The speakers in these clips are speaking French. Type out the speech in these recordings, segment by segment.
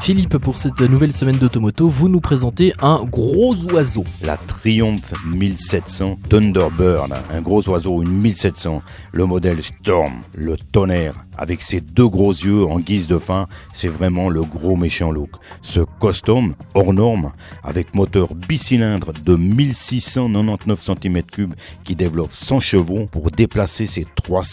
Philippe, pour cette nouvelle semaine d'Automoto, vous nous présentez un gros oiseau. La Triumph 1700 Thunderbird, un gros oiseau, une 1700. Le modèle Storm, le tonnerre, avec ses deux gros yeux en guise de fin, c'est vraiment le gros méchant look. Ce custom hors norme, avec moteur bicylindre de 1699 cm3 qui développe 100 chevaux pour déplacer ses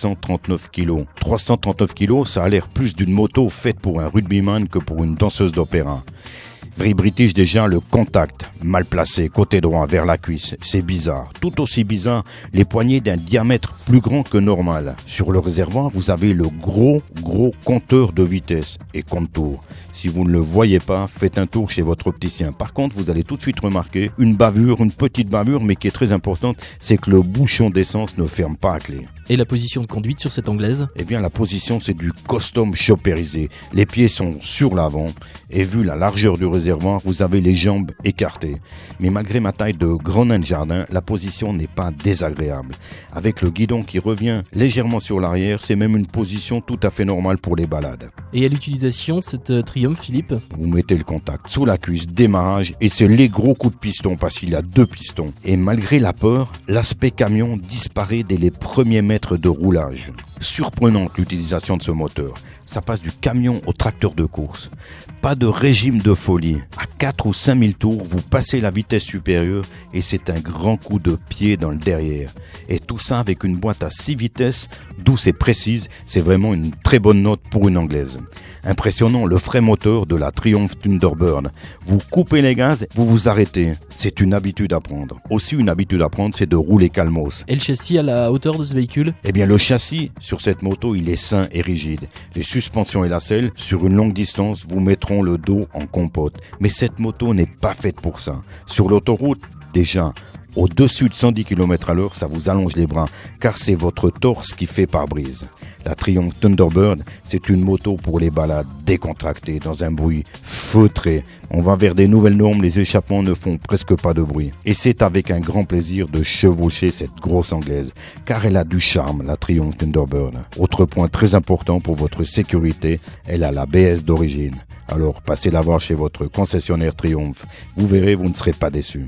339 kg. 339 kg, ça a l'air plus d'une moto faite pour un rugbyman que pour une danseuse d'opéra. Vrai British déjà, le contact, mal placé, côté droit, vers la cuisse, c'est bizarre. Tout aussi bizarre, les poignées d'un diamètre plus grand que normal. Sur le réservoir, vous avez le gros compteur de vitesse et contour. Si vous ne le voyez pas, faites un tour chez votre opticien. Par contre, vous allez tout de suite remarquer une bavure, une petite bavure, mais qui est très importante, c'est que le bouchon d'essence ne ferme pas à clé. Et la position de conduite sur cette anglaise ? Eh bien, la position, c'est du custom choperisé. Les pieds sont sur l'avant et vu la largeur du réservoir, vous avez les jambes écartées. Mais malgré ma taille de grand nain de jardin, la position n'est pas désagréable. Avec le guidon qui revient légèrement sur l'arrière, c'est même une position tout à fait normale pour les balades. Et à l'utilisation, cette Triumph, Philippe ? Vous mettez le contact sous la cuisse, démarrage, et c'est les gros coups de piston parce qu'il y a 2 pistons. Et malgré la peur, l'aspect camion disparaît dès les premiers mètres de roulage. Surprenante l'utilisation de ce moteur. Ça passe du camion au tracteur de course. Pas de régime de folie. À 4 ou 5 000 tours, vous passez la vitesse supérieure et c'est un grand coup de pied dans le derrière. Et tout ça avec une boîte à 6 vitesses, douce et précise. C'est vraiment une très bonne note pour une anglaise. Impressionnant le frais moteur de la Triumph Thunderbird. Vous coupez les gaz, vous vous arrêtez. C'est une habitude à prendre. Aussi une habitude à prendre, c'est de rouler calmos. Et le châssis à la hauteur de ce véhicule ? Eh bien le châssis sur cette moto, il est sain et rigide. Les suspensions et la selle, sur une longue distance, vous mettront le dos en compote. Mais cette moto n'est pas faite pour ça. Sur l'autoroute, déjà, au-dessus de 110 km/h, ça vous allonge les bras, car c'est votre torse qui fait pare-brise. La Triumph Thunderbird, c'est une moto pour les balades décontractées, dans un bruit feutré. On va vers des nouvelles normes, les échappements ne font presque pas de bruit. Et c'est avec un grand plaisir de chevaucher cette grosse anglaise, car elle a du charme, la Triumph Thunderbird. Autre point très important pour votre sécurité, elle a l'ABS d'origine. Alors passez la voir chez votre concessionnaire Triumph. Vous verrez, vous ne serez pas déçus.